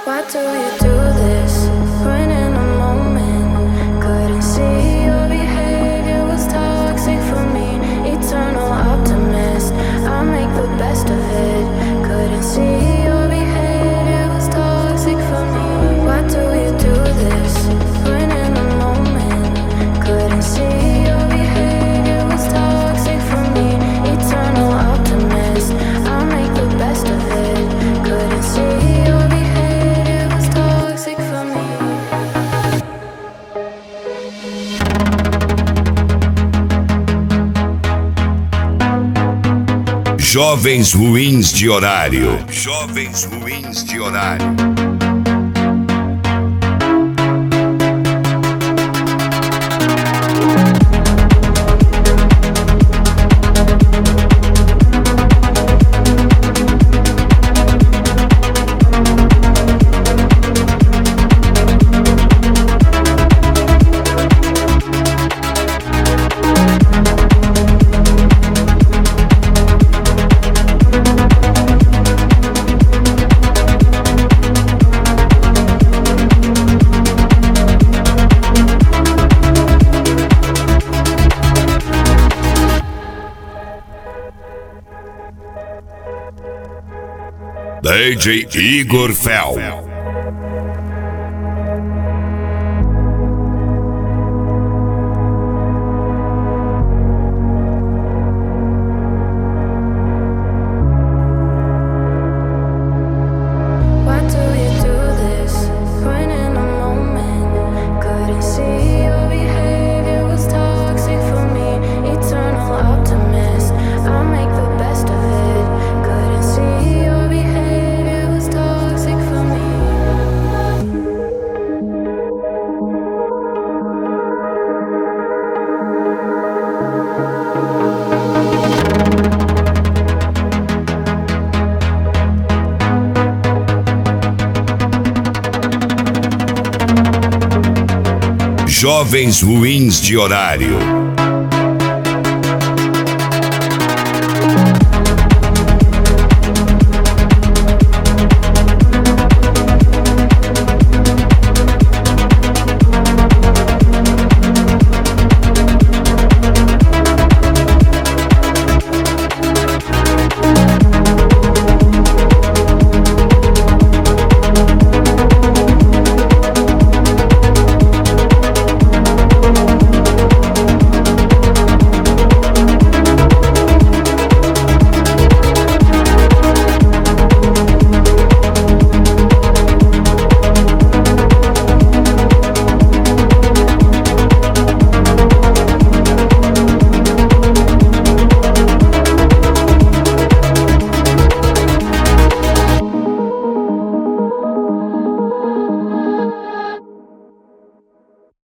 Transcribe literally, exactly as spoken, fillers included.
Why do you do this? When in a moment, couldn't see your behavior was toxic for me. Eternal optimist, I make the best of it. Couldn't see your behavior was toxic for me. Why do you do this? When in a moment, couldn't see your behavior was toxic for me. Eternal optimist, I make the best of it. Couldn't see your behavior was toxic for me. Jovens ruins de horário. Jovens ruins de horário. D J Igor Fel. Jovens ruins de horário.